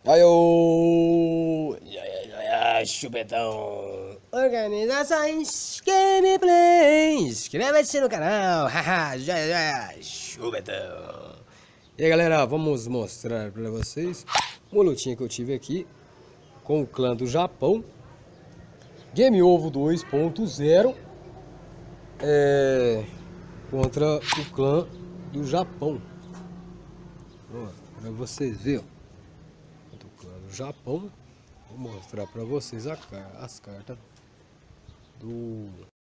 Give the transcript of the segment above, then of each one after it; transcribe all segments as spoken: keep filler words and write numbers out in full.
Aí eu... Chupetão. Organizações Gameplay. Inscreva-se no canal. Haha, já, já, chupetão. E aí galera, vamos mostrar pra vocês uma lutinha que eu tive aqui com o clã do Japão. Game Ovo dois ponto zero é, contra o clã do Japão. Ó, pra vocês verem. Do clã do Japão. Vou mostrar pra vocês a, as cartas do...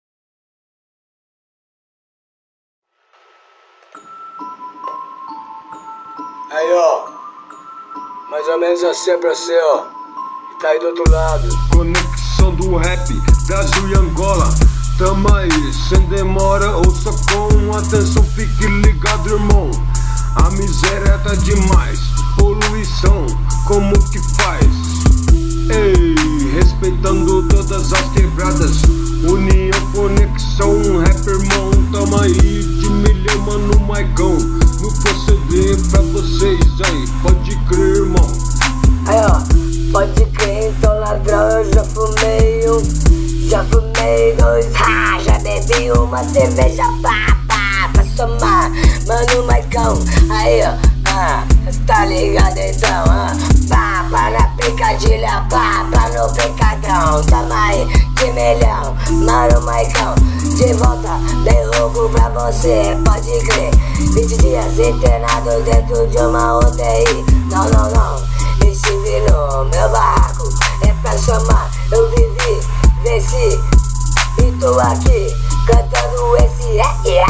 Aí ó, mais ou menos assim é pra você ó, e tá aí do outro lado. Conexão do rap, Brasil e Angola. Tamo aí, sem demora, ouça com atenção, fique ligado irmão. A miséria tá demais, poluição, como que faz? Ei, respeitando todas as quebradas, união, conexão, rap irmão. Tamo aí, de milhão, mano, Maicão. No proceder pra vocês aí, pode crer irmão. Aí ó, pode crer, então ladrão, eu já fumei um, já fumei dois, ha, já bebi uma cerveja, pá, pá, pra somar, mano, Maicão. Aí ó, ah, tá ligado então, ah, pá, pá na picadilha, pá, pá no picadão. Tamo aí, de milhão, mano, Maicão. De volta, bem louco pra você, pode crer. Vinte dias internado dentro de uma U T I. Não, não, não, estive no meu barraco, é pra chamar. Eu vivi, venci, e tô aqui, cantando esse é, é,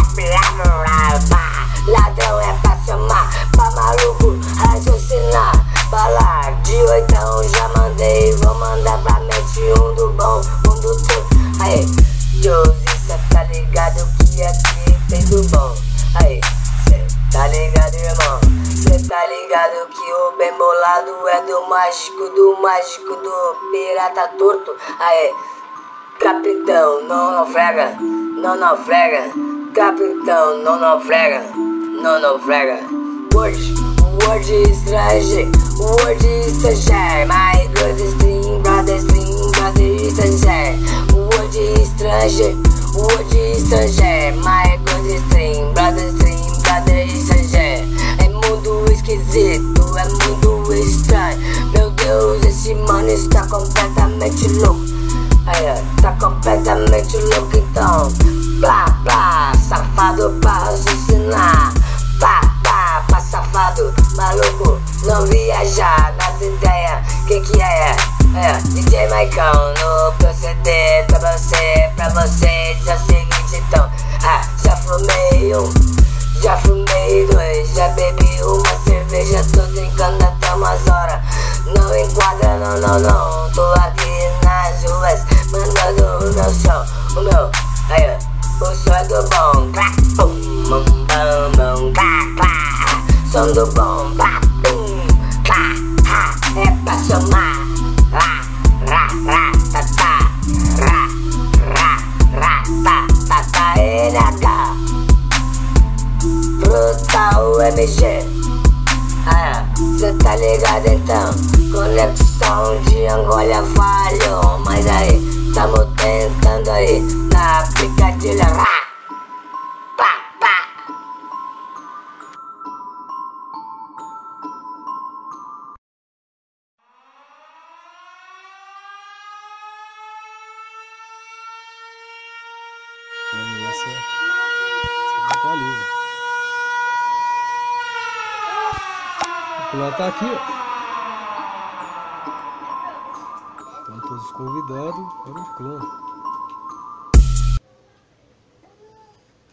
ladrão é pra chamar, pra maluco raciocinar. Bala de oitão já mandei, vou mandar pra mente um do bom, um do tudo. Aí, Josie, cê tá ligado que aqui tem do bom. Aí, cê tá ligado irmão, cê tá ligado que o bem bolado é do mágico, do mágico, do pirata torto. Aí, capitão, não naufraga, não naufraga. Capitão, não naufraga, não naufraga. Word, word estrangeiro, word estrangeiro. My good stream, brother stream, brother estrangeiro. Word estrangeiro, word estrangeiro. My good stream, brother stream, brother estrangeiro. É mundo esquisito, é mundo estranho. Meu Deus, esse mano está completamente louco. Aí, ó, tá completamente louco então. Plá, plá, safado pra raciocinar. Plá, plá, plá, safado, maluco, não viajar nas ideias. Que que é? É, D J Maicão no proceder. Pra você, pra vocês é o seguinte então. Ah, já fumei um, já fumei dois, já bebi uma cerveja, tô brincando até umas horas. Não enquadra, não, não, não. Tô aqui nas ruas, mandando o meu som, o meu, aí ó. O som é do bom, clá, pum, bum, bum, bum, clá, clá. Som do bom, clá, pum, clá, ha, é pra somar. Rá, rá, rá, tá, tá, rá, rá, rá, tá, tá, tá, N H Brutal M G. Ah, cê tá ligado então? Conexão de Angola falhou, mas aí, tamo tentando aí na picadilha. Rá, pá, pá. Aí, essa, essa não tá livre. O clã tá aqui, ó. Estão todos convidados para o clã.